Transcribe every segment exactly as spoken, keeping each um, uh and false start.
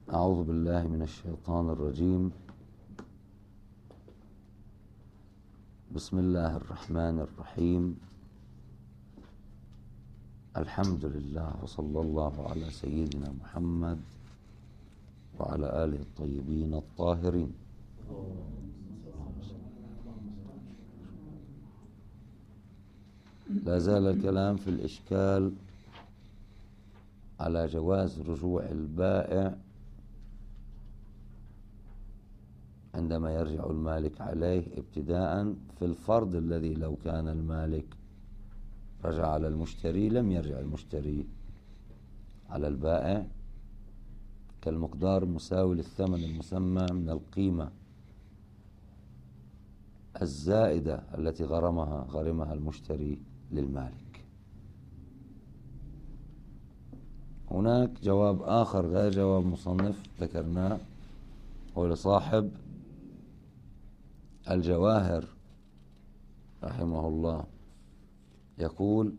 أعوذ بالله من الشيطان الرجيم. بسم الله الرحمن الرحيم. الحمد لله وصلى الله على سيدنا محمد وعلى آله الطيبين الطاهرين. لا زال الكلام في الإشكال على جواز رجوع البائع عندما يرجع المالك عليه، ابتداء في الفرض الذي لو كان المالك رجع على المشتري لم يرجع المشتري على البائع، كالمقدار مساوي للثمن المسمى من القيمة الزائدة التي غرمها غرمها المشتري للمالك. هناك جواب آخر غير جواب مصنف ذكرناه، هو لصاحب الجواهر رحمه الله، يقول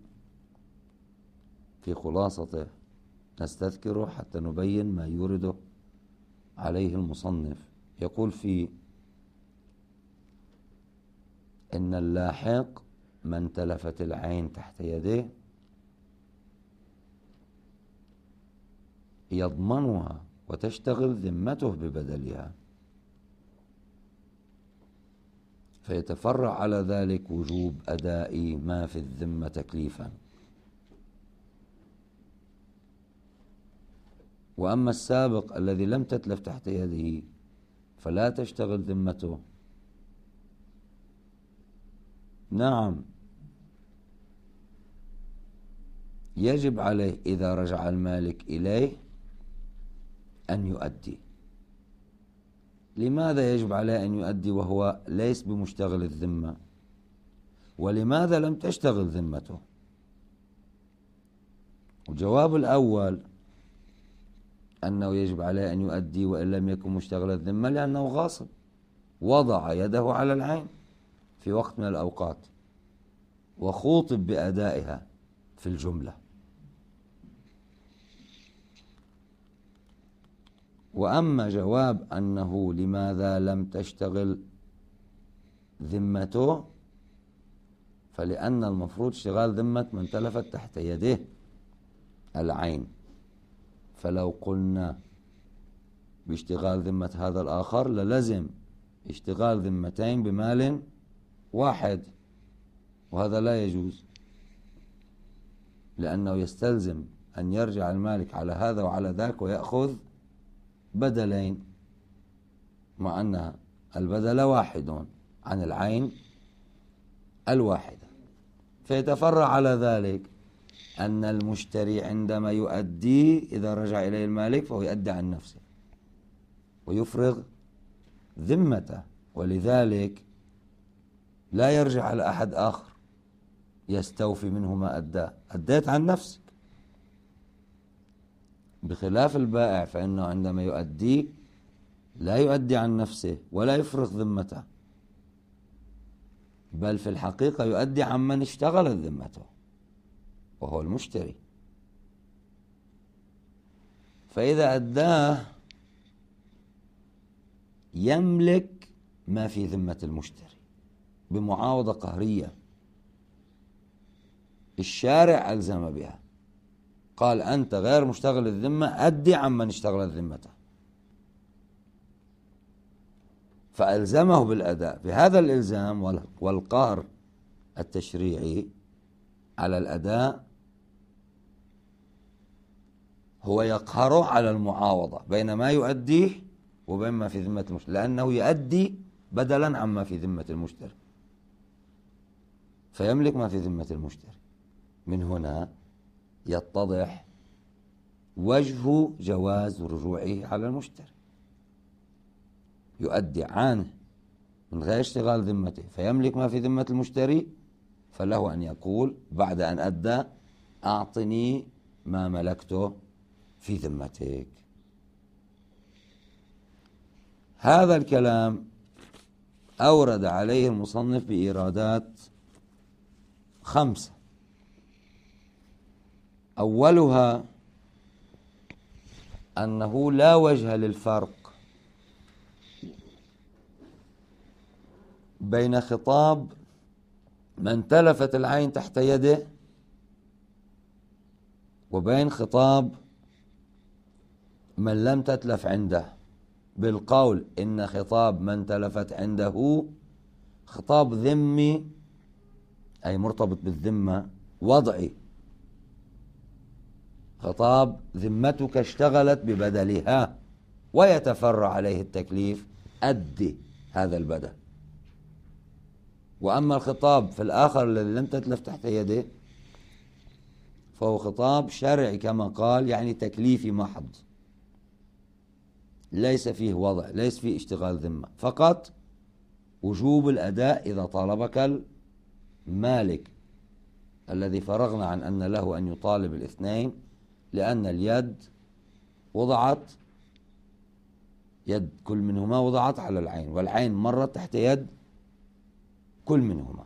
في خلاصته، نستذكره حتى نبين ما يورده عليه المصنف. يقول فيه: إن اللاحق من تلفت العين تحت يديه يضمنها وتشتغل ذمته ببدلها، فيتفرع على ذلك وجوب أداء ما في الذمة تكليفا. وأما السابق الذي لم تتلف تحت يده فلا تشتغل ذمته، نعم يجب عليه إذا رجع المالك إليه أن يؤدي. لماذا يجب عليه أن يؤدي وهو ليس بمشتغل الذمة؟ ولماذا لم تشتغل ذمته؟ الجواب الأول أنه يجب عليه أن يؤدي وإن لم يكن مشتغل الذمة، لأنه غاصب وضع يده على العين في وقت من الأوقات وخوطب بأدائها في الجملة. وأما جواب أنه لماذا لم تشتغل ذمته، فلأن المفروض اشتغال ذمة من تلفت تحت يده العين، فلو قلنا باشتغال ذمة هذا الآخر للزم اشتغال ذمتين بمال واحد، وهذا لا يجوز، لأنه يستلزم أن يرجع المالك على هذا وعلى ذاك ويأخذ بدلين، مع أن البدل واحد عن العين الواحدة. فيتفرع على ذلك أن المشتري عندما يؤدي إذا رجع إليه المالك فهو يؤدي عن نفسه ويفرغ ذمته، ولذلك لا يرجع على أحد آخر يستوفي منه ما أداه، أديت عن نفسك. بخلاف البائع فإنه عندما يؤدي لا يؤدي عن نفسه ولا يفرغ ذمته، بل في الحقيقة يؤدي عن من اشتغلت ذمته وهو المشتري. فإذا أداه يملك ما في ذمة المشتري بمعاوضة قهرية الشارع ألزم بها، قال أنت غير مشتغل الذمة أدي عمن اشتغل ذمته، فألزمه بالأداء. بهذا الإلزام والقهر التشريعي على الأداء هو يقهره على المعاوضة بين ما يؤديه وبين ما في ذمة المشتري، لأنه يؤدي بدلا عما في ذمة المشتري فيملك ما في ذمة المشتري. من هنا يتضح وجه جواز رجوعه على المشتري، يؤدي عنه من غير اشتغال ذمته فيملك ما في ذمة المشتري، فله أن يقول بعد أن أدى أعطني ما ملكته في ذمتك. هذا الكلام أورد عليه المصنف بإيرادات خمسة، أولها أنه لا وجه للفرق بين خطاب من تلفت العين تحت يده وبين خطاب من لم تتلف عنده، بالقول إن خطاب من تلفت عنده خطاب ذمي، أي مرتبط بالذمة، وضعي، خطاب ذمتك اشتغلت ببدلها ويتفرع عليه التكليف، أدي هذا البدل. وأما الخطاب في الآخر الذي لم تتلف تحت يده فهو خطاب شرعي كما قال، يعني تكليفي محض، ليس فيه وضع، ليس فيه اشتغال ذمة، فقط وجوب الأداء إذا طالبك المالك الذي فرغنا عن أن له أن يطالب الاثنين، لأن اليد وضعت، يد كل منهما وضعت على العين، والعين مرت تحت يد كل منهما.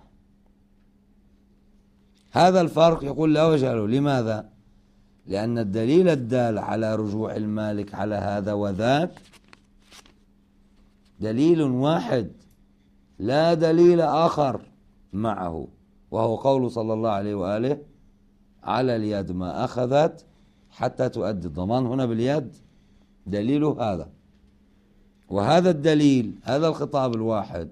هذا الفرق يقول لا وجه له. لماذا؟ لأن الدليل الدال على رجوع المالك على هذا وذاك دليل واحد لا دليل آخر معه، وهو قول صلى الله عليه وآله: على اليد ما أخذت حتى تؤدي. الضمان هنا باليد دليله هذا، وهذا الدليل، هذا الخطاب الواحد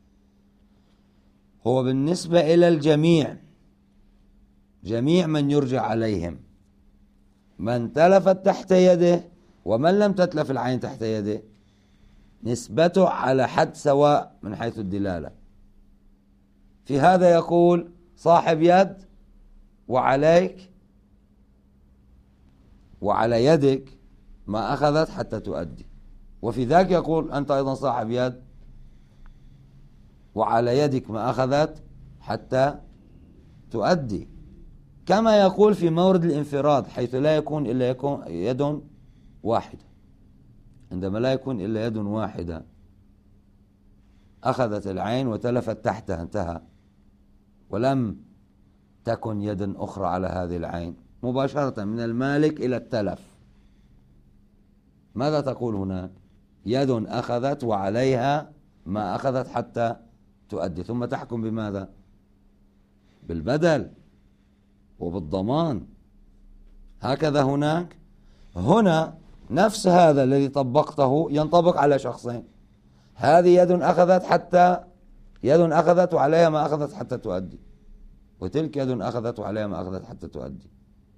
هو بالنسبة إلى الجميع، جميع من يرجع عليهم، من تلفت تحت يده ومن لم تتلف العين تحت يده، نسبته على حد سواء من حيث الدلالة. في هذا يقول صاحب يد وعليك وعلى يدك ما أخذت حتى تؤدي، وفي ذاك يقول أنت أيضا صاحب يد وعلى يدك ما أخذت حتى تؤدي. كما يقول في مورد الانفراد حيث لا يكون إلا يكون يد واحدة، عندما لا يكون إلا يد واحدة أخذت العين وتلفت تحتها، انتهى، ولم تكن يد أخرى على هذه العين، مباشرة من المالك إلى التلف. ماذا تقول هنا؟ يد أخذت وعليها ما أخذت حتى تؤدي، ثم تحكم بماذا؟ بالبدل وبالضمان. هكذا هناك. هنا نفس هذا الذي طبقته ينطبق على شخصين، هذه يد أخذت حتى يد أخذت وعليها ما أخذت حتى تؤدي، وتلك يد أخذت وعليها ما أخذت حتى تؤدي.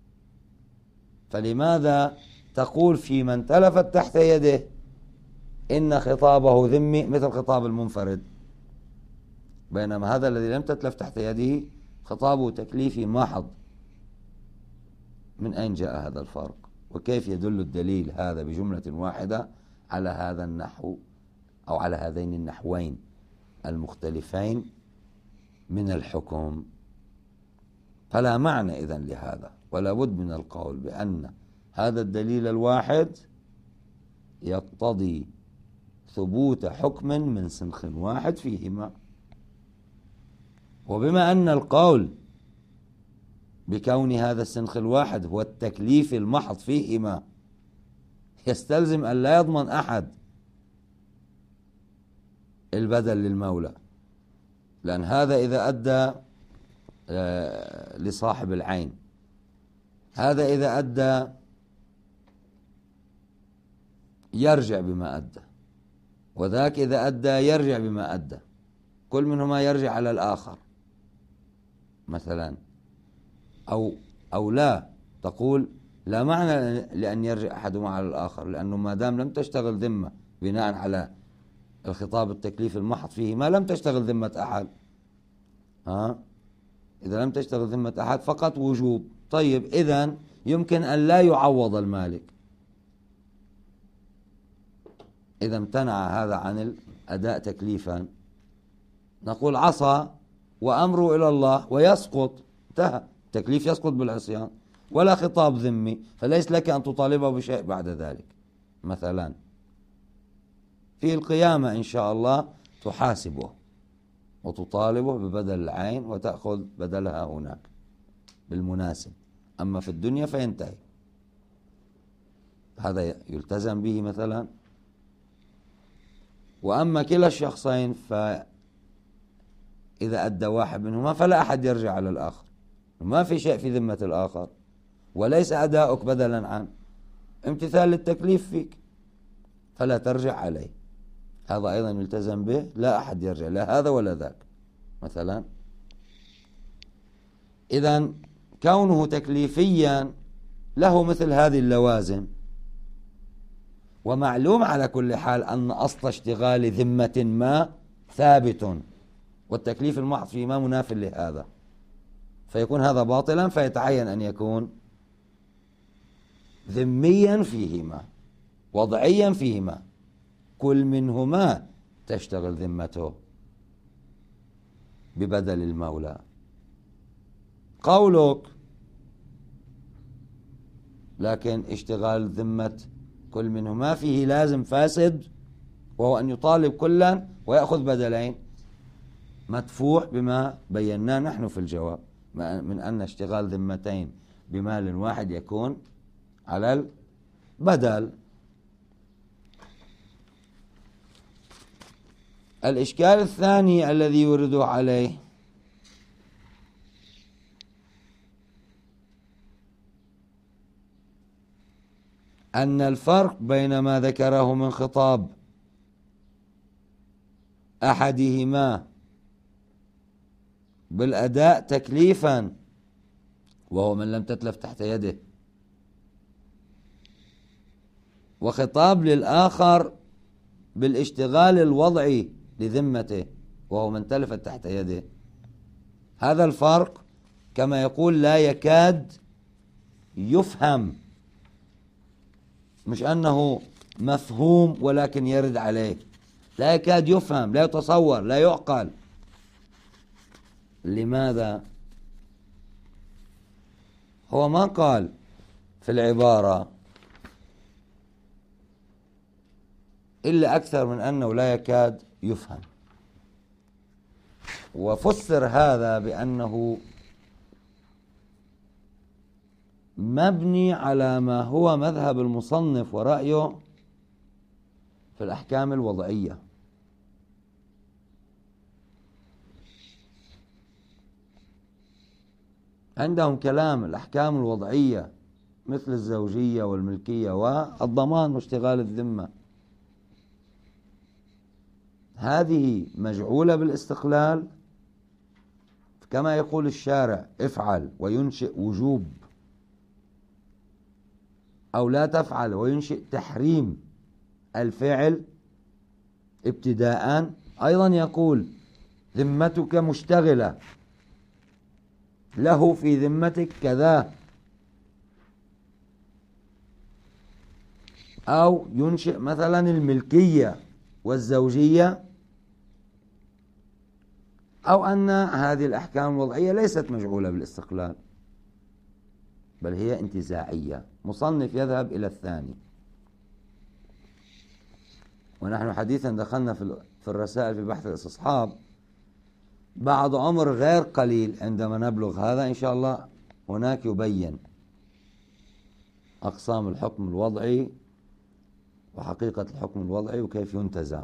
فلماذا تقول في من تلفت تحت يده إن خطابه ذمي مثل خطاب المنفرد، بينما هذا الذي لم تتلف تحت يده خطابه تكليفي محض؟ من أين جاء هذا الفرق؟ وكيف يدل الدليل هذا بجملة واحدة على هذا النحو أو على هذين النحوين المختلفين من الحكم؟ فلا معنى إذن لهذا، ولا بد من القول بأن هذا الدليل الواحد يقتضي ثبوت حكم من سنخ واحد فيهما. وبما أن القول بكون هذا السنخ الواحد هو التكليف المحض فيهما، يستلزم أن لا يضمن أحد البدل للمولى، لأن هذا إذا أدى لصاحب العين، هذا إذا أدى يرجع بما أدى، وذاك إذا أدى يرجع بما أدى، كل منهما يرجع على الآخر مثلا. أو أو لا، تقول لا معنى لأن يرجع أحدهما على الآخر، لأنه ما دام لم تشتغل ذمة بناء على الخطاب التكليف المحض فيه، ما لم تشتغل ذمة أحد، ها، إذا لم تشتغل ذمة أحد فقط وجوب. طيب إذن يمكن أن لا يعوض المالك إذا امتنع هذا عن الأداء تكليفا، نقول عصى وأمره إلى الله ويسقط، انتهى، التكليف يسقط بالعصيان، ولا خطاب ذمي، فليس لك أن تطالبه بشيء بعد ذلك. مثلا في القيامة إن شاء الله تحاسبه وتطالبه ببدل العين وتأخذ بدلها هناك بالمناسب، أما في الدنيا فينتهي. هذا يلتزم به مثلا. وأما كلا الشخصين فإذا أدى واحد منهما فلا أحد يرجع على الآخر، ما في شيء في ذمة الآخر، وليس أداؤك بدلا عن امتثال للتكليف فيك، فلا ترجع عليه. هذا أيضا يلتزم به، لا أحد يرجع لا هذا ولا ذاك مثلا. إذن كونه تكليفيا له مثل هذه اللوازم. ومعلوم على كل حال أن أصل اشتغال ذمة ما ثابت، والتكليف المحض فيه ما مناف لهذا، فيكون هذا باطلا، فيتعين أن يكون ذميا فيهما وضعيا فيهما، كل منهما تشتغل ذمته ببدل المولى. قولك لكن اشتغال ذمة كل منهما فيه لازم فاسد، وهو أن يطالب كلا ويأخذ بدلين، مدفوع بما بيناه نحن في الجواب من أن اشتغال ذمتين بمال واحد يكون على البدل. الإشكال الثاني الذي يورد عليه أن الفرق بين ما ذكره من خطاب أحدهما بالأداء تكليفا وهو من لم تتلف تحت يده، وخطاب للآخر بالاشتغال الوضعي لذمته وهو من تلفت تحت يده، هذا الفرق كما يقول لا يكاد يفهم، مش أنه مفهوم ولكن يرد عليه، لا يكاد يفهم، لا يتصور، لا يعقل. لماذا؟ هو ما قال في العبارة إلا أكثر من أنه لا يكاد يفهم، وفسر هذا بأنه مبني على ما هو مذهب المصنف ورأيه في الأحكام الوضعية. عندهم كلام الأحكام الوضعية مثل الزوجية والملكية والضمان واشتغال الذمة، هذه مجعولة بالاستقلال كما يقول الشارع افعل وينشئ وجوب، أو لا تفعل وينشئ تحريم الفعل ابتداء. أيضا يقول ذمتك مشتغلة، له في ذمتك كذا، أو ينشئ مثلا الملكية والزوجية، أو أن هذه الأحكام الوضعية ليست مجعولة بالاستقلال بل هي انتزاعية. مصنف يذهب إلى الثاني، ونحن حديثا دخلنا في الرسائل في بحث الاستصحاب بعد عمر غير قليل، عندما نبلغ هذا إن شاء الله هناك يبين أقسام الحكم الوضعي وحقيقة الحكم الوضعي وكيف ينتزع.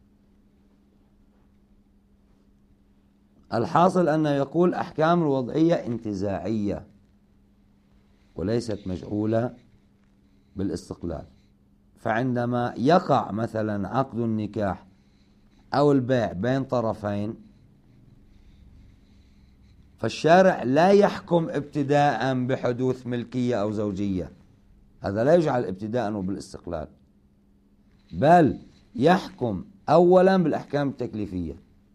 الحاصل أنه يقول أحكام الوضعية انتزاعية وليست مجعولة بالاستقلال، فعندما يقع مثلا عقد النكاح أو البيع بين طرفين فالشارع لا يحكم ابتداء بحدوث ملكية أو زوجية، هذا لا يجعل ابتداء وبالاستقلال، بل يحكم أولا بالأحكام التكليفية.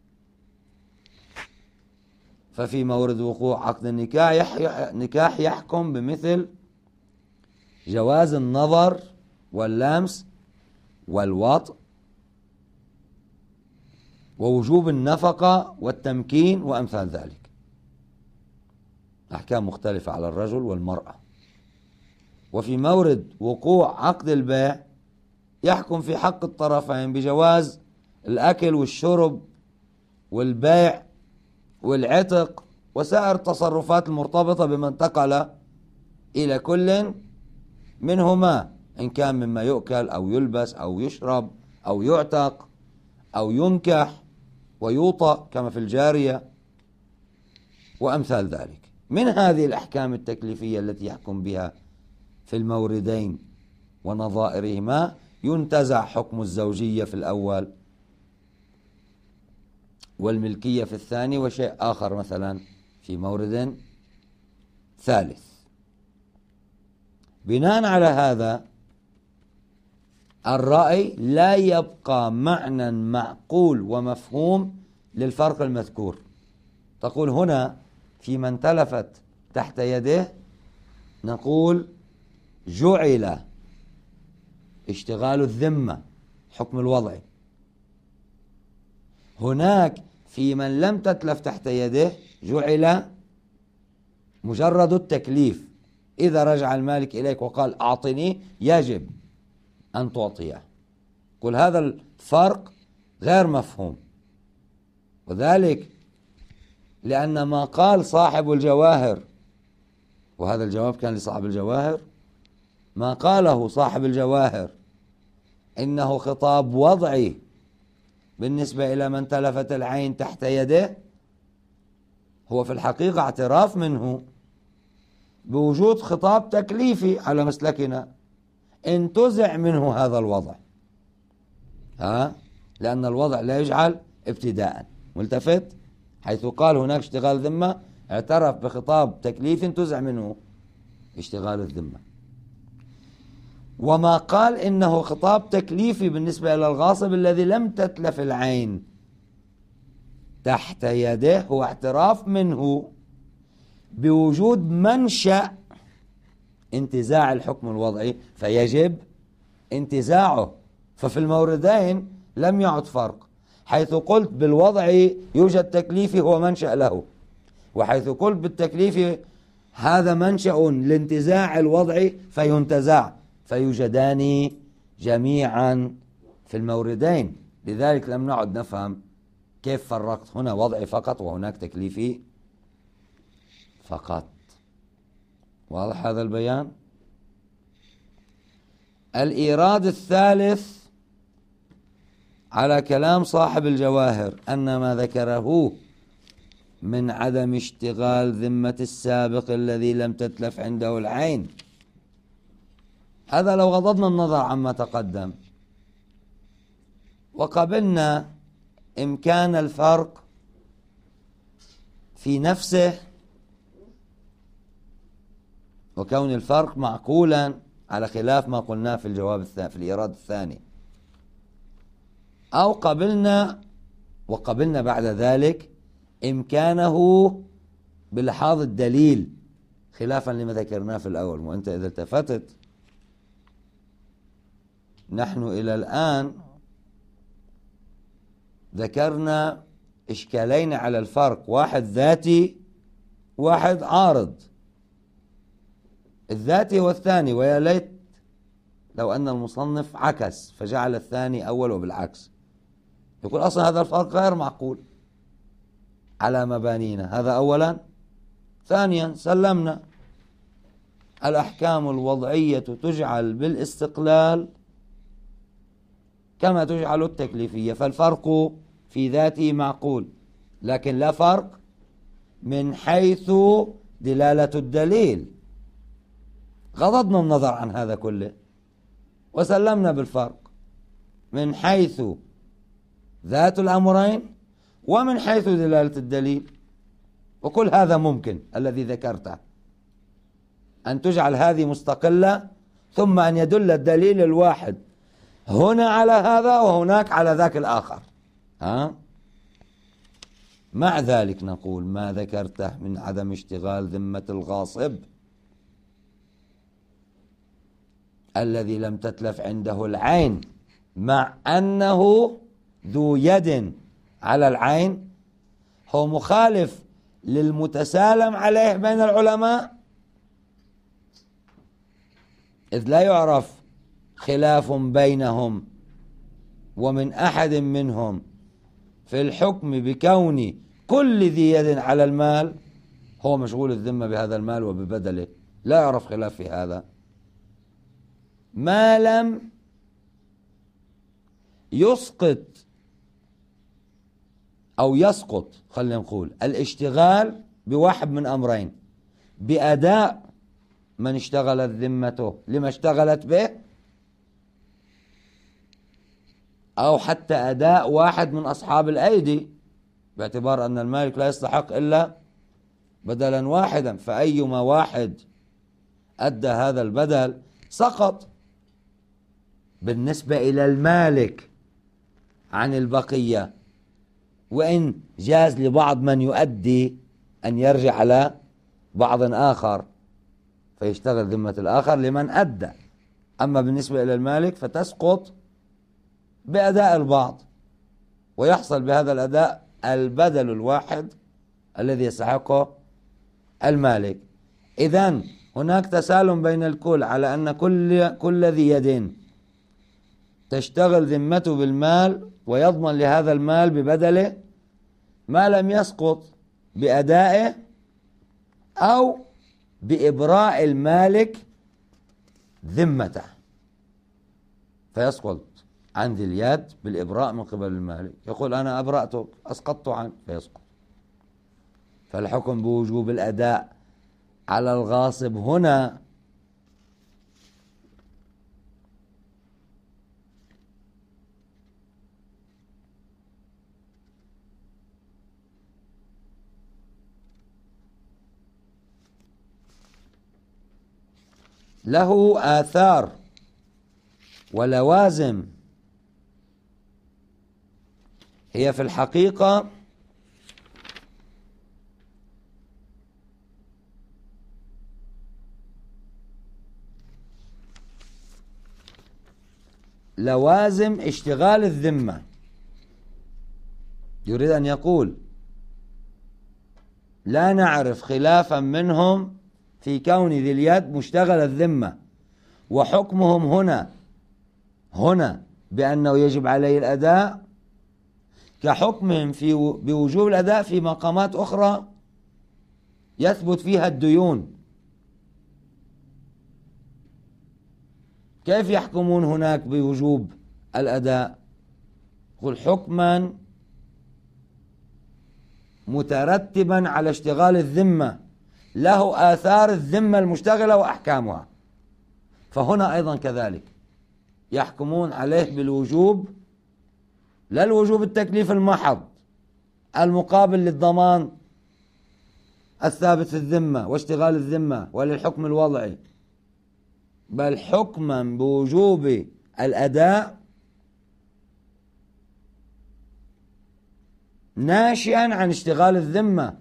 ففي مورد وقوع عقد النكاح يحكم بمثل جواز النظر واللمس والوطء ووجوب النفقة والتمكين وأمثال ذلك، أحكام مختلفة على الرجل والمرأة. وفي مورد وقوع عقد البيع يحكم في حق الطرفين بجواز الأكل والشرب والبيع والعتق وسائر التصرفات المرتبطة بما انتقل إلى كل منهما إن كان مما يؤكل أو يلبس أو يشرب أو يعتق أو ينكح ويوطأ كما في الجارية وأمثال ذلك. من هذه الأحكام التكليفية التي يحكم بها في الموردين ونظائرهما ينتزع حكم الزوجية في الأول والملكية في الثاني، وشيء آخر مثلا في مورد ثالث. بناء على هذا الرأي لا يبقى معنى معقول ومفهوم للفرق المذكور. تقول هنا في من تلفت تحت يده نقول جعل اشتغال الذمة حكم الوضع، هناك في من لم تتلف تحت يده جعل مجرد التكليف، إذا رجع المالك إليك وقال أعطني يجب أن تعطيه. قل هذا الفرق غير مفهوم، وذلك لأن ما قال صاحب الجواهر، وهذا الجواب كان لصاحب الجواهر، ما قاله صاحب الجواهر إنه خطاب وضعي بالنسبة إلى من تلفت العين تحت يده، هو في الحقيقة اعتراف منه بوجود خطاب تكليفي على مسلكنا انتزع منه هذا الوضع، ها؟ لأن الوضع لا يجعل ابتداء. ملتفت حيث قال هناك اشتغال ذمة اعترف بخطاب تكليف انتزع منه اشتغال الذمة. وما قال إنه خطاب تكليفي بالنسبة إلى الغاصب الذي لم تتلف العين تحت يده هو اعتراف منه بوجود منشأ انتزاع الحكم الوضعي فيجب انتزاعه. ففي الموردين لم يعد فرق، حيث قلت بالوضع يوجد تكليفي هو منشأ له، وحيث قلت بالتكليف هذا منشأ لانتزاع الوضع فينتزع، فيوجدان جميعا في الموردين. لذلك لم نعد نفهم كيف فرقت هنا وضعي فقط وهناك تكليفي فقط. واضح هذا البيان؟ الإيراد الثالث على كلام صاحب الجواهر أن ما ذكره من عدم اشتغال ذمة السابق الذي لم تتلف عنده العين، هذا لو غضضنا النظر عما تقدم وقبلنا إمكان الفرق في نفسه وكون الفرق معقولا على خلاف ما قلناه في الجواب الثاني في الإيراد الثاني، أو قبلنا وقبلنا بعد ذلك إمكانه بلحاظ الدليل خلافا لما ذكرناه في الأول. وأنت إذا التفتت نحن إلى الآن ذكرنا إشكالين على الفرق، واحد ذاتي واحد عارض. الذاتي هو الثاني، ويا ليت لو أن المصنف عكس فجعل الثاني أول وبالعكس، يقول أصلا هذا الفرق غير معقول على مبانينا. هذا أولا. ثانيا سلمنا الأحكام الوضعية تجعل بالاستقلال كما تجعل التكليفية، فالفرق في ذاته معقول، لكن لا فرق من حيث دلالة الدليل. غضضنا النظر عن هذا كله وسلمنا بالفرق من حيث ذات الأمرين ومن حيث دلالة الدليل. وكل هذا ممكن الذي ذكرته، أن تجعل هذه مستقلة ثم أن يدل الدليل الواحد هنا على هذا وهناك على ذاك الآخر. ها؟ مع ذلك نقول ما ذكرته من عدم اشتغال ذمة الغاصب الذي لم تتلف عنده العين مع أنه ذو يد على العين هو مخالف للمتسالم عليه بين العلماء، إذ لا يعرف خلاف بينهم ومن أحد منهم في الحكم بكون كل ذي يد على المال هو مشغول الذمة بهذا المال وببدله، لا يعرف خلاف في هذا. ما لم يسقط أو يسقط، خلينا نقول الاشتغال بواحد من أمرين: بأداء من اشتغلت ذمته لما اشتغلت به، أو حتى أداء واحد من أصحاب الأيدي، باعتبار أن المالك لا يستحق إلا بدلا واحدا، فأيما واحد أدى هذا البدل سقط بالنسبة إلى المالك عن البقية، وإن جاز لبعض من يؤدي أن يرجع على بعض آخر فيشتغل ذمة الآخر لمن أدى. أما بالنسبة إلى المالك فتسقط بأداء البعض، ويحصل بهذا الأداء البدل الواحد الذي يستحقه المالك. إذن هناك تسالم بين الكل على أن كل كل ذي يد تشتغل ذمته بالمال ويضمن لهذا المال ببدله ما لم يسقط بأدائه أو بإبراء المالك ذمته، فيسقط عن ذي اليد بالإبراء من قبل المالك، يقول أنا أبرأتك أسقطت عنه فيسقط. فالحكم بوجوب الأداء على الغاصب هنا له آثار ولوازم هي في الحقيقة لوازم اشتغال الذمة. يريد أن يقول لا نعرف خلافا منهم في كون ذي اليد مشتغل الذمة، وحكمهم هنا هنا بأنه يجب عليه الأداء كحكمهم في بوجوب الأداء في مقامات أخرى يثبت فيها الديون. كيف يحكمون هناك بوجوب الأداء؟ قل حكما مترتبا على اشتغال الذمة له آثار الذمة المشتغلة وأحكامها، فهنا أيضا كذلك يحكمون عليه بالوجوب، لا الوجوب التكليف المحض المقابل للضمان الثابت في الذمة واشتغال الذمة وللحكم الوضعي، بل حكما بوجوب الأداء ناشئا عن اشتغال الذمة،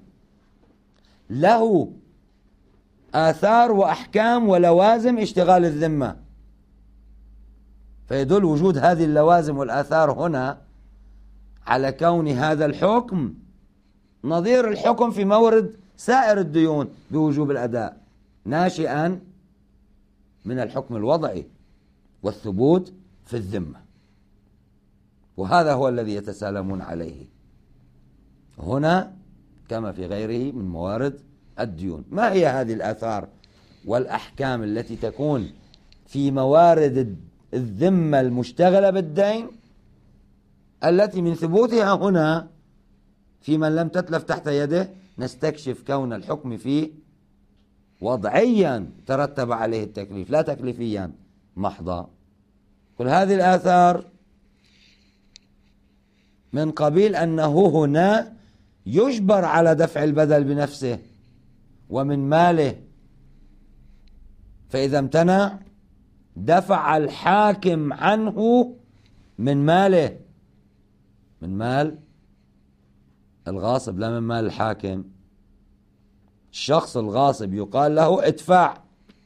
له آثار وأحكام ولوازم اشتغال الذمة. فيدل وجود هذه اللوازم والآثار هنا على كون هذا الحكم نظير الحكم في مورد سائر الديون بوجوب الأداء، ناشئا من الحكم الوضعي والثبوت في الذمة. وهذا هو الذي يتسالمون عليه هنا كما في غيره من موارد الديون. ما هي هذه الآثار والأحكام التي تكون في موارد الذمة المشتغلة بالدين التي من ثبوتها هنا في من لم تتلف تحت يده نستكشف كون الحكم فيه وضعيا ترتب عليه التكليف لا تكليفيا محضا. كل هذه الآثار من قبيل أنه هنا يجبر على دفع البدل بنفسه ومن ماله، فإذا امتنع دفع الحاكم عنه من ماله، من مال الغاصب لا من مال الحاكم. الشخص الغاصب يقال له ادفع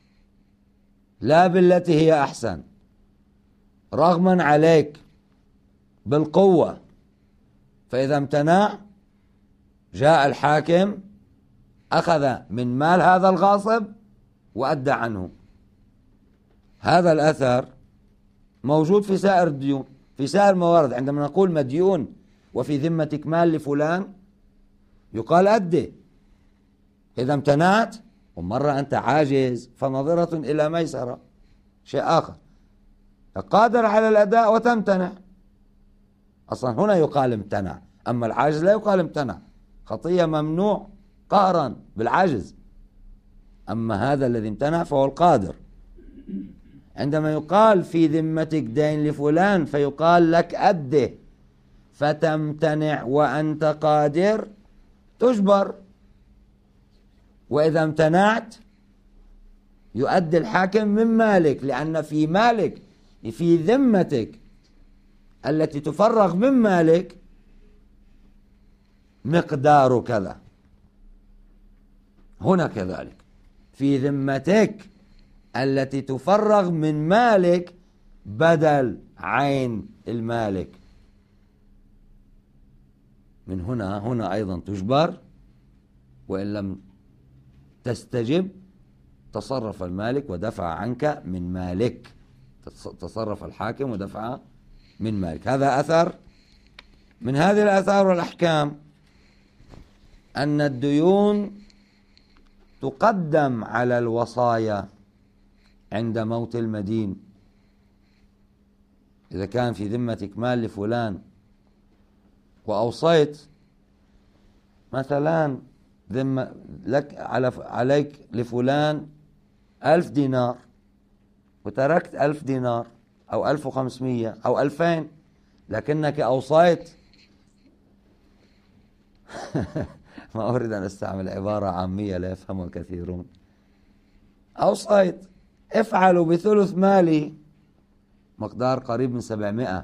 لا بالتي هي أحسن رغما عليك بالقوة، فإذا امتنع جاء الحاكم أخذ من مال هذا الغاصب وأدى عنه. هذا الأثر موجود في سائر الديون في سائر الموارد. عندما نقول مديون وفي ذمتك مال لفلان يقال أدي، إذا امتنعت ومرة أنت عاجز فنظرة إلى ميسرة شيء آخر، قادر على الأداء وتمتنع. أصلا هنا يقال امتنع، أما العاجز لا يقال امتنع، خطية ممنوع قهرا بالعجز، أما هذا الذي امتنع فهو القادر. عندما يقال في ذمتك دين لفلان فيقال لك أده، فتمتنع وأنت قادر تجبر، وإذا امتنعت يؤدي الحاكم من مالك، لأن في مالك في ذمتك التي تفرغ من مالك مقدار كذا. هنا كذلك في ذمتك التي تفرغ من مالك بدل عين المالك، من هنا هنا أيضا تجبر، وإن لم تستجب تصرف المالك ودفع عنك من مالك، تصرف الحاكم ودفع من مالك. هذا أثر من هذه الآثار والأحكام أن الديون تقدم على الوصايا عند موت المدين. إذا كان في ذمتك مال لفلان وأوصيت مثلا ذمة لك على عليك لفلان ألف دينار، وتركت ألف دينار أو ألف وخمسمية أو ألفين، لكنك أوصيت ما أريد أن أستعمل عبارة عامية لا يفهمها الكثيرون. أوصيت افعلوا بثلث مالي مقدار قريب من سبعمائة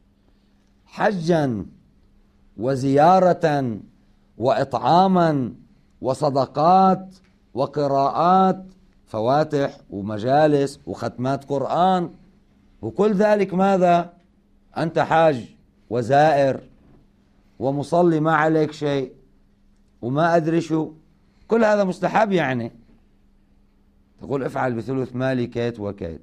حجا وزيارة وإطعاما وصدقات وقراءات فواتح ومجالس وختمات قرآن، وكل ذلك ماذا؟ أنت حاج وزائر ومصلي ما عليك شيء وما أدري شو، كل هذا مستحب. يعني تقول افعل بثلث مالي كيت وكيت.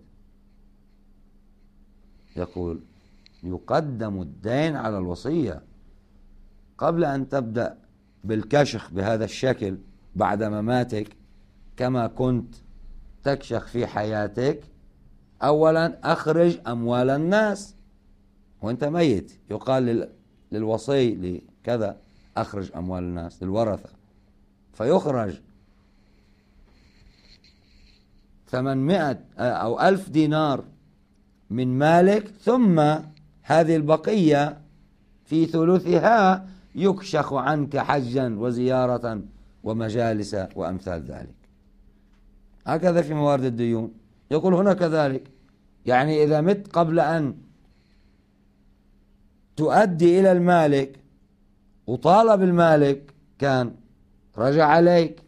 يقول يقدم الدين على الوصية قبل أن تبدأ بالكشخ بهذا الشكل بعد مماتك كما كنت تكشخ في حياتك. أولا أخرج أموال الناس وأنت ميت، يقال للوصي لكذا أخرج أموال الناس للورثة، فيخرج ثمانمائة أو ألف دينار من مالك، ثم هذه البقية في ثلثها يكشخ عنك حجا وزيارة ومجالس وأمثال ذلك. هكذا في موارد الديون. يقول هنا كذلك، يعني إذا مت قبل أن تؤدي إلى المالك وطالب المالك كان رجع عليك،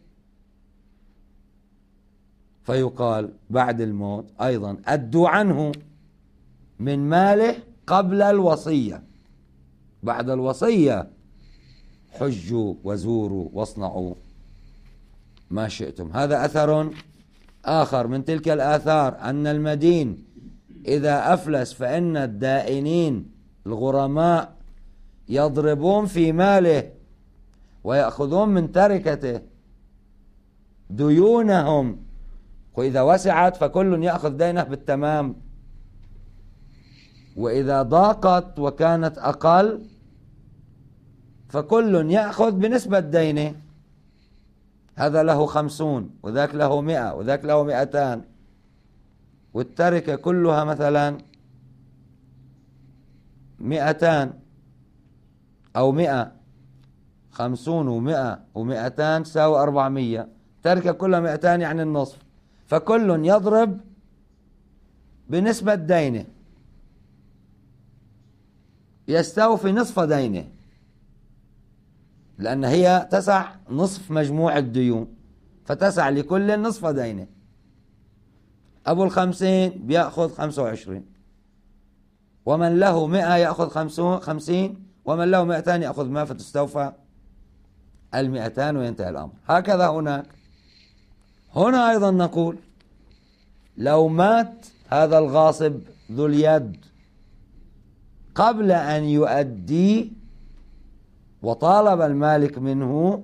فيقال بعد الموت أيضا أدوا عنه من ماله قبل الوصية، بعد الوصية حجوا وزوروا واصنعوا ما شئتم. هذا أثر آخر من تلك الآثار أن المدين إذا أفلس فإن الدائنين الغرماء يضربون في ماله ويأخذون من تركته ديونهم، وإذا وسعت فكل يأخذ دينه بالتمام، وإذا ضاقت وكانت أقل فكل يأخذ بنسبة دينه. هذا له خمسون وذاك له مئة وذاك له مئتان، والتركة كلها مثلا مئتان أو مئة، خمسون ومئة ومئتان تساوي أربعمية، تركة كلها مئتان يعني النصف، فكل يضرب بنسبة دينه يستوفي نصف دينه، لأن هي تسع نصف مجموع الديون، فتسع لكل نصف دينه. أبو الخمسين بيأخذ خمسة وعشرين، ومن له مئة يأخذ خمسين، ومن له مئتان يأخذ ما، فتستوفى المئتان وينتهي الأمر. هكذا هناك. هنا أيضا نقول لو مات هذا الغاصب ذو اليد قبل أن يؤدي وطالب المالك منه،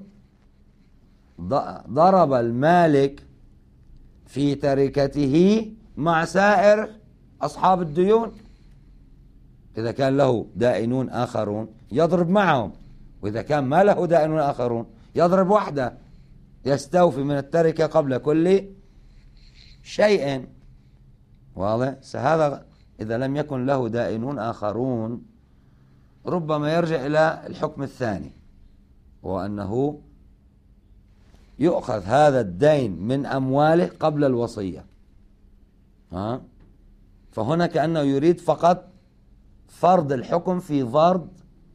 ضرب المالك في تركته مع سائر أصحاب الديون، إذا كان له دائنون آخرون يضرب معهم، وإذا كان ما له دائنون آخرون يضرب وحده، يستوفي من التركة قبل كل شيء. واضح؟ هذا إذا لم يكن له دائنون آخرون ربما يرجع إلى الحكم الثاني، وهو أنه يؤخذ هذا الدين من أمواله قبل الوصية. ها؟ فهنا كأنه يريد فقط فرض الحكم في فرض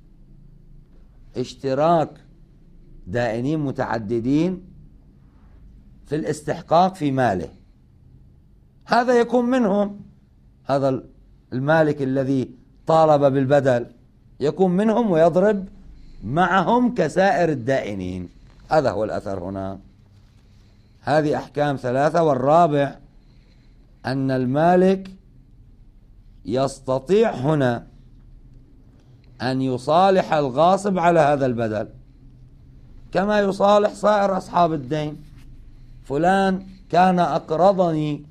اشتراك دائنين متعددين في الاستحقاق في ماله. هذا يكون منهم، هذا المالك الذي طالب بالبدل يكون منهم ويضرب معهم كسائر الدائنين. هذا هو الأثر هنا. هذه أحكام ثلاثة. والرابع أن المالك يستطيع هنا أن يصالح الغاصب على هذا البدل كما يصالح سائر أصحاب الدين. فلان كان أقرضني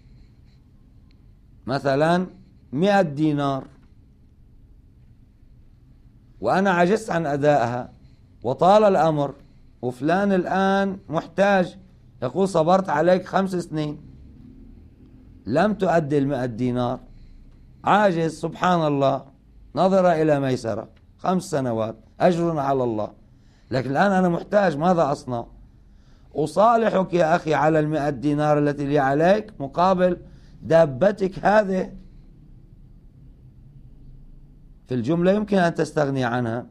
مثلا مئة دينار وأنا عجزت عن أدائها وطال الأمر، وفلان الآن محتاج، يقول صبرت عليك خمس سنين لم تؤدي المئة دينار، عاجز، سبحان الله، نظر إلى ميسرة، خمس سنوات، أجر على الله، لكن الآن أنا محتاج، ماذا أصنع؟ أصالحك يا أخي على المئة دينار التي لي عليك مقابل دابتك هذه. في الجملة يمكن أن تستغني عنها،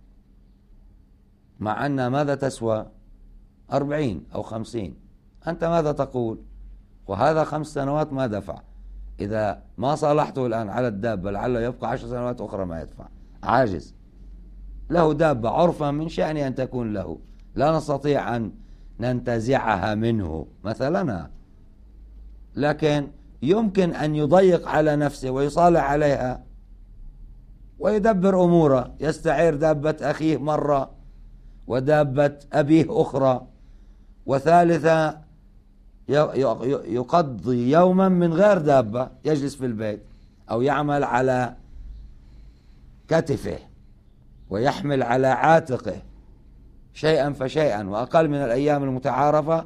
مع أنها ماذا تسوى؟ أربعين أو خمسين. أنت ماذا تقول؟ وهذا خمس سنوات ما دفع، إذا ما صالحته الآن على الدابة لعله يبقى عشر سنوات أخرى ما يدفع، عاجز، له دابة عرفا من شأن أن تكون له، لا نستطيع أن ننتزعها منه مثلا، لكن يمكن أن يضيق على نفسه ويصالح عليها ويدبر أموره، يستعير دابة أخيه مرة ودابة أبيه أخرى وثالثة، يقضي يوما من غير دابة، يجلس في البيت أو يعمل على كتفه ويحمل على عاتقه شيئا فشيئا وأقل من الأيام المتعارفة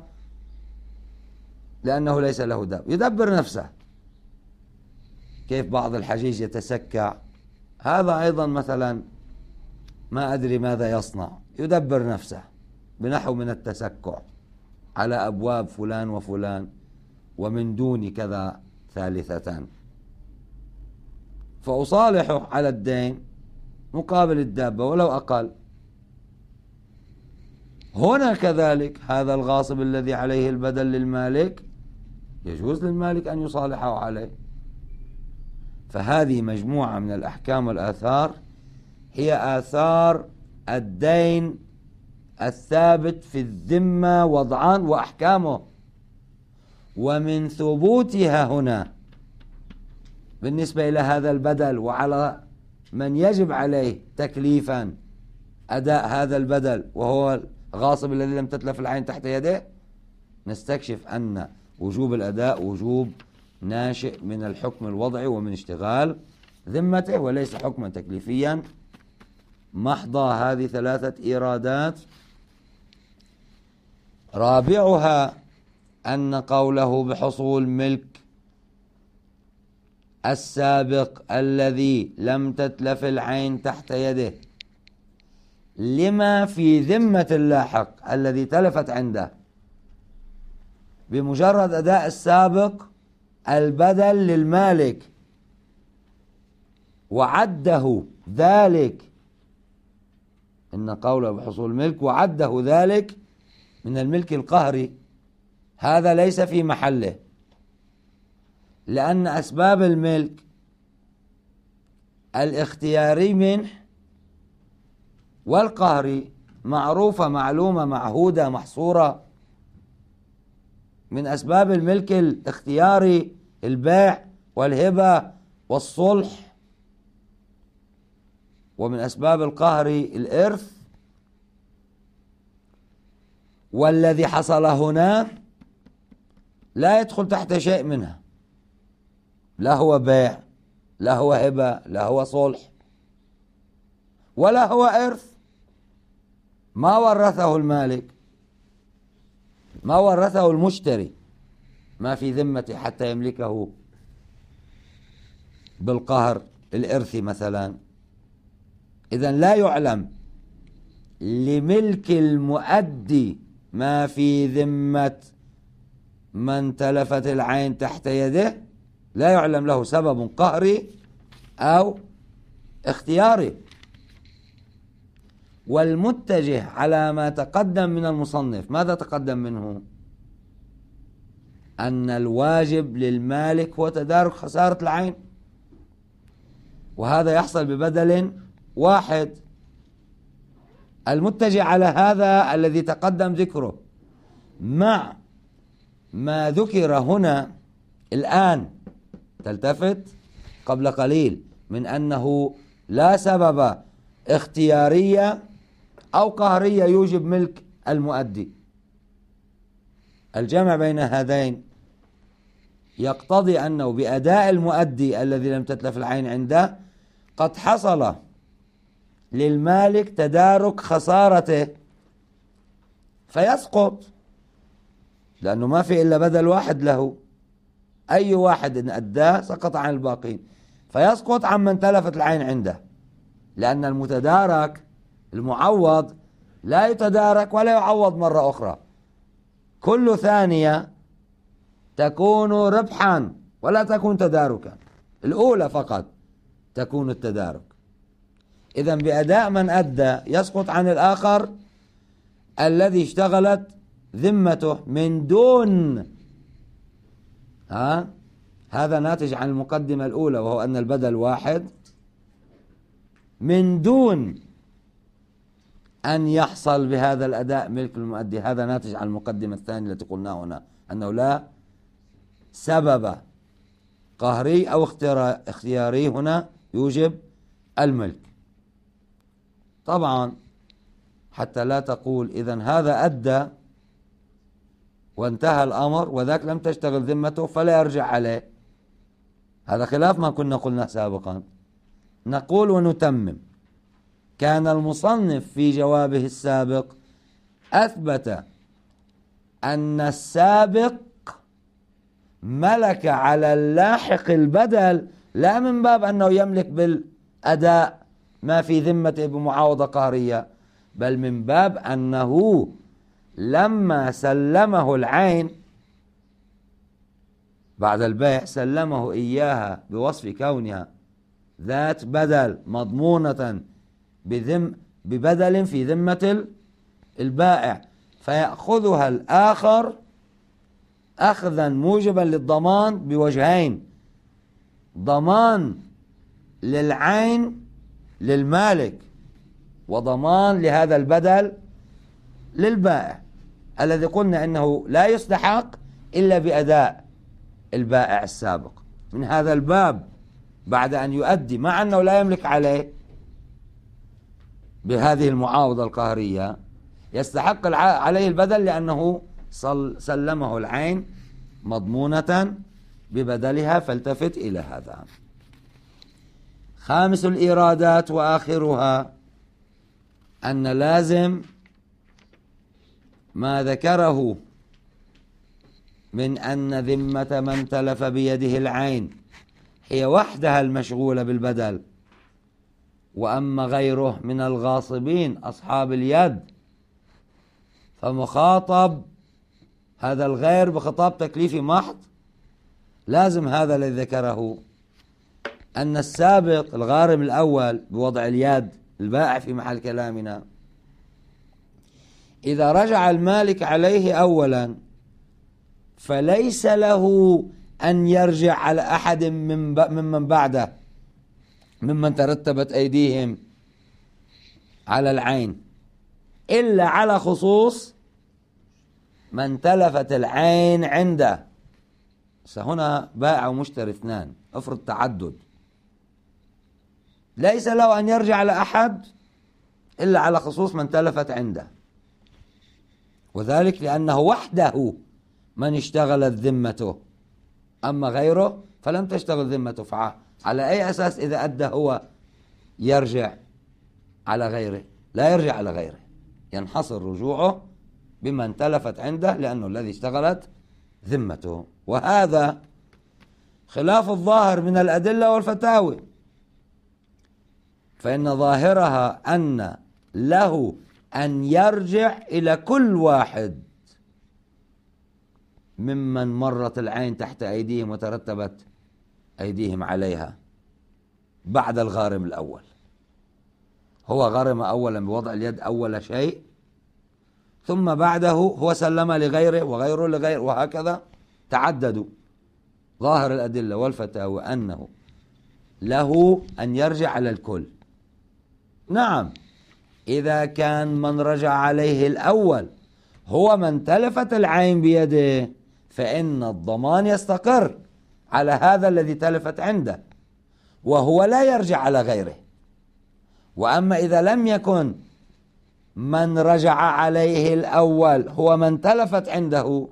لأنه ليس له دابة، يدبر نفسه. كيف بعض الحجيج يتسكع، هذا أيضا مثلا ما أدري ماذا يصنع، يدبر نفسه بنحو من التسكع على أبواب فلان وفلان ومن دون كذا ثالثة، فأصالحه على الدين مقابل الدابة ولو أقل. هنا كذلك هذا الغاصب الذي عليه البدل للمالك يجوز للمالك أن يصالحه عليه. فهذه مجموعة من الأحكام والآثار هي آثار الدين الثابت في الذمة وضعا وأحكامه، ومن ثبوتها هنا بالنسبة إلى هذا البدل وعلى من يجب عليه تكليفا أداء هذا البدل وهو الغاصب الذي لم تتلف العين تحت يده، نستكشف أن وجوب الأداء وجوب ناشئ من الحكم الوضعي ومن اشتغال ذمته وليس حكما تكليفيا محضة. هذه ثلاثة إيرادات. رابعها أن قوله بحصول ملك السابق الذي لم تتلف العين تحت يده لما في ذمة اللاحق الذي تلفت عنده، بمجرد أداء السابق البدل للمالك وعده ذلك، إن قوله بحصول ملك وعده ذلك من الملك القهري، هذا ليس في محله، لأن أسباب الملك الاختياري منه والقهري معروفة معلومة معهودة محصورة. من أسباب الملك الاختياري البيع والهبة والصلح، ومن أسباب القهر الإرث، والذي حصل هنا لا يدخل تحت شيء منها، لا هو بيع، لا هو هبة، لا هو صلح، ولا هو إرث. ما ورثه المالك، ما ورثه المشتري ما في ذمته حتى يملكه بالقهر الإرثي مثلا. إذن لا يعلم لملك المؤدي ما في ذمة من تلفت العين تحت يده، لا يعلم له سبب قهري أو اختياري. والمتجه على ما تقدم من المصنف، ماذا تقدم منه؟ أن الواجب للمالك هو تدارك خسارة العين، وهذا يحصل ببدل واحد. المتجه على هذا الذي تقدم ذكره مع ما ذكر هنا الآن، تلتفت قبل قليل من أنه لا سبب اختيارية أو قهرية يوجب ملك المؤدي. الجمع بين هذين يقتضي أنه بأداء المؤدي الذي لم تتلف العين عنده قد حصل للمالك تدارك خسارته فيسقط، لأنه ما في إلا بدل واحد له، أي واحد إن أداه سقط عن الباقين، فيسقط عن من تلفت العين عنده، لأن المتدارك المعوض لا يتدارك ولا يعوض مرة أخرى، كل ثانية تكون ربحا ولا تكون تداركا، الأولى فقط تكون التدارك. إذن بأداء من أدى يسقط عن الآخر الذي اشتغلت ذمته من دون ها هذا ناتج عن المقدمة الأولى، وهو أن البدل واحد، من دون أن يحصل بهذا الأداء ملك المؤدي. هذا ناتج عن المقدمة الثانية التي قلناها هنا، أنه لا سبب قهري أو اختياري هنا يوجب الملك. طبعا حتى لا تقول إذن هذا أدى وانتهى الأمر وذاك لم تشتغل ذمته فلا يرجع عليه، هذا خلاف ما كنا قلنا سابقا. نقول ونتمم: كان المصنف في جوابه السابق أثبت أن السابق ملك على اللاحق البدل، لا من باب أنه يملك بالأداء ما في ذمته بمعاوضة قهرية، بل من باب أنه لما سلمه العين بعد البيع سلمه إياها بوصف كونها ذات بدل مضمونة بذم ببدل في ذمة البائع، فيأخذها الآخر أخذا موجبا للضمان بوجهين: ضمان للعين للمالك، وضمان لهذا البدل للبائع، الذي قلنا إنه لا يستحق إلا بأداء البائع السابق. من هذا الباب بعد أن يؤدي مع أنه لا يملك عليه بهذه المعاوضة القهرية يستحق عليه البدل، لأنه سلمه العين مضمونة ببدلها. فالتفت إلى هذا. خامس الإيرادات وآخرها أن لازم ما ذكره من أن ذمة من تلف بيده العين هي وحدها المشغولة بالبدل، وأما غيره من الغاصبين أصحاب اليد فمخاطب هذا الغير بخطاب تكليفي محض. لازم هذا الذي ذكره أن السابق الغارم الأول بوضع اليد البائع في محل كلامنا، إذا رجع المالك عليه أولا فليس له أن يرجع على أحد من ممن بعده ممن ترتبت أيديهم على العين، إلا على خصوص من تلفت العين عنده. هنا بائع ومشتري اثنان، افرض تعدد، ليس له أن يرجع على أحد إلا على خصوص من تلفت عنده، وذلك لأنه وحده من اشتغلت ذمته، أما غيره فلم تشتغل ذمته. فعلى أي أساس إذا أدى هو يرجع على غيره؟ لا يرجع على غيره، ينحصر رجوعه بمن تلفت عنده لأنه الذي اشتغلت ذمته. وهذا خلاف الظاهر من الأدلة والفتاوي، فإن ظاهرها أن له أن يرجع إلى كل واحد ممن مرت العين تحت أيديهم وترتبت أيديهم عليها بعد الغارم الأول. هو غرم أولا بوضع اليد أول شيء، ثم بعده هو سلم لغيره وغيره لغيره، وهكذا تعددوا. ظاهر الأدلة والفتاوى أنه له أن يرجع على الكل. نعم، إذا كان من رجع عليه الأول هو من تلفت العين بيده فإن الضمان يستقر على هذا الذي تلفت عنده وهو لا يرجع على غيره. وأما إذا لم يكن من رجع عليه الأول هو من تلفت عنده،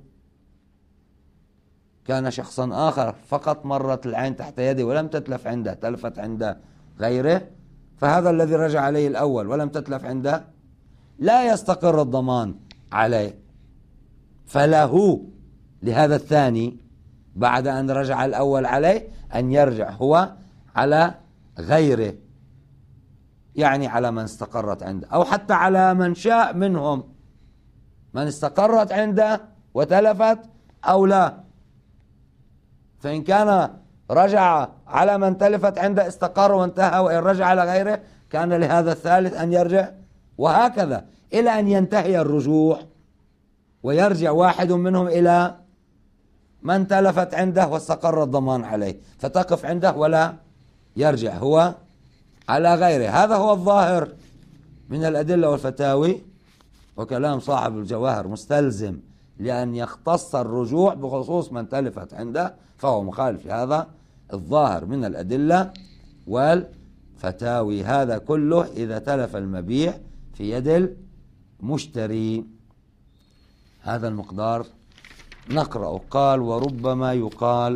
كان شخصا آخر فقط مرت العين تحت يده ولم تتلف عنده، تلفت عند غيره، فهذا الذي رجع عليه الأول ولم تتلف عنده لا يستقر الضمان عليه، فله لهذا الثاني بعد أن رجع الأول عليه أن يرجع هو على غيره، يعني على من استقرت عنده، أو حتى على من شاء منهم، من استقرت عنده وتلفت أو لا. فإن كان رجع على من تلفت عنده استقر وانتهى، وإن رجع على غيره كان لهذا الثالث أن يرجع، وهكذا إلى أن ينتهي الرجوع ويرجع واحد منهم إلى من تلفت عنده واستقر الضمان عليه، فتقف عنده ولا يرجع هو على غيره. هذا هو الظاهر من الأدلة والفتاوي. وكلام صاحب الجواهر مستلزم لأن يختص الرجوع بخصوص من تلفت عنده، فهو مخالف لهذا الظاهر من الأدلة والفتاوي. هذا كله إذا تلف المبيع في يد المشتري. هذا المقدار نقرأ. قال: وربما يقال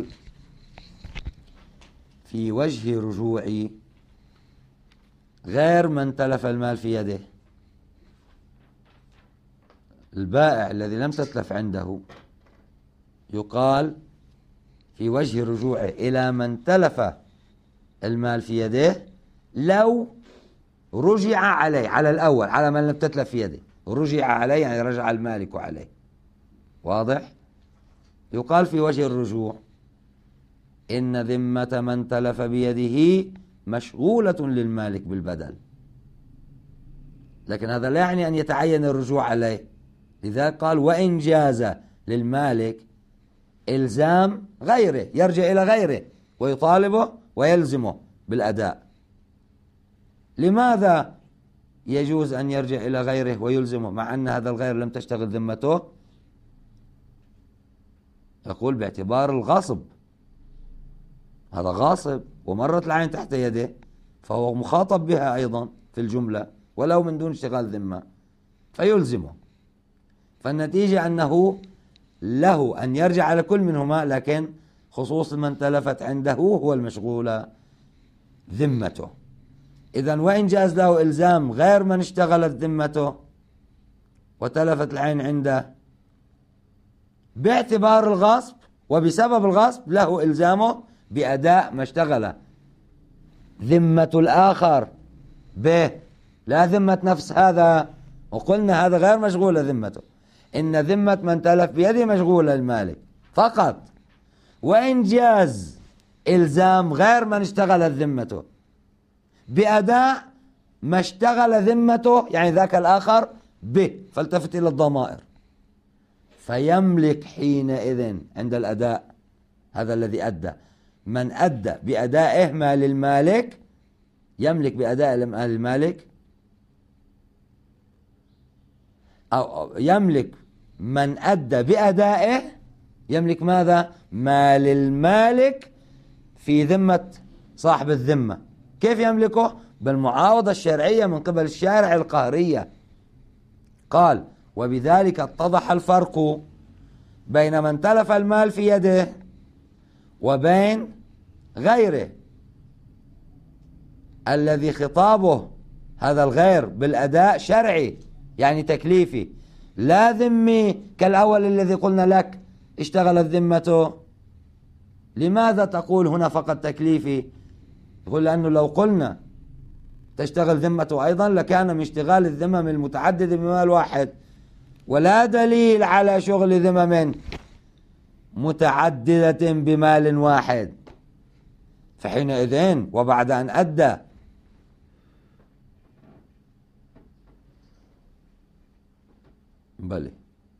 في وجه رجوع غير من تلف المال في يده، البائع الذي لم تتلف عنده يقال في وجه رجوعه إلى من تلف المال في يده لو رجع عليه، على الأول، على من لم تتلف في يده، رجع عليه يعني رجع المالك عليه. واضح؟ يقال في وجه الرجوع إن ذمة من تلف بيده مشغولة للمالك بالبدل، لكن هذا لا يعني أن يتعين الرجوع عليه. لذلك قال: وإن جاز للمالك إلزام غيره، يرجع إلى غيره ويطالبه ويلزمه بالأداء. لماذا يجوز أن يرجع إلى غيره ويلزمه مع أن هذا الغير لم تشتغل ذمته؟ يقول: باعتبار الغصب، هذا غاصب ومرت العين تحت يده، فهو مخاطب بها أيضا في الجملة ولو من دون اشتغال ذمة، فيلزمه. فالنتيجة أنه له أن يرجع على كل منهما، لكن خصوص من تلفت عنده هو المشغول ذمته. إذن وإن جاز له إلزام غير من اشتغلت ذمته وتلفت العين عنده باعتبار الغصب وبسبب الغصب، له إلزامه بأداء ما اشتغل ذمة الآخر به، لا ذمة نفس هذا. وقلنا هذا غير مشغولة ذمته، إن ذمة من تلف بيده مشغولة المالك فقط. وإن جاز إلزام غير من اشتغلت ذمته بأداء ما اشتغل ذمته، يعني ذاك الآخر به، فالتفت إلى الضمائر، فيملك حينئذ عند الأداء هذا الذي أدى، من أدى بأدائه ما للمالك يملك بأداء مال المالك، أو يملك من أدى بأدائه يملك ماذا؟ ما للمالك في ذمة صاحب الذمة. كيف يملكه؟ بالمعاوضة الشرعية من قبل الشارع القهرية. قال: وبذلك اتضح الفرق بين من تلف المال في يده وبين غيره الذي خطابه هذا الغير بالأداء شرعي يعني تكليفي لا ذمي كالأول الذي قلنا لك اشتغلت ذمته. لماذا تقول هنا فقط تكليفي؟ يقول لأنه لو قلنا تشتغل ذمته أيضا لكان من اشتغال الذمم المتعددة بمال واحد، ولا دليل على شغل ذمم متعددة بمال واحد. فحينئذ وبعد أن أدى بلي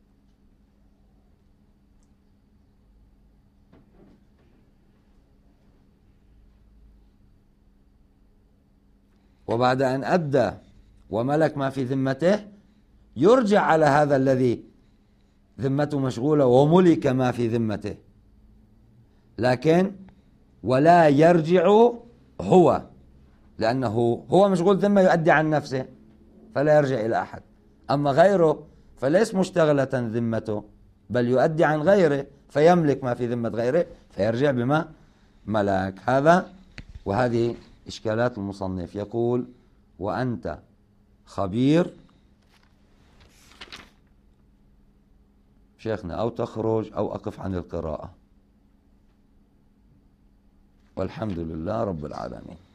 وبعد أن أدى وملك ما في ذمته يرجع على هذا الذي ذمته مشغولة وملك ما في ذمته، لكن ولا يرجع هو، لأنه هو مشغول ذمة يؤدي عن نفسه فلا يرجع إلى أحد. أما غيره فليس مشتغلة ذمته بل يؤدي عن غيره فيملك ما في ذمة غيره فيرجع بما ملك. هذا وهذه إشكالات المصنف. يقول وأنت خبير شيخنا أو تخرج أو أقف عن القراءة، والحمد لله رب العالمين.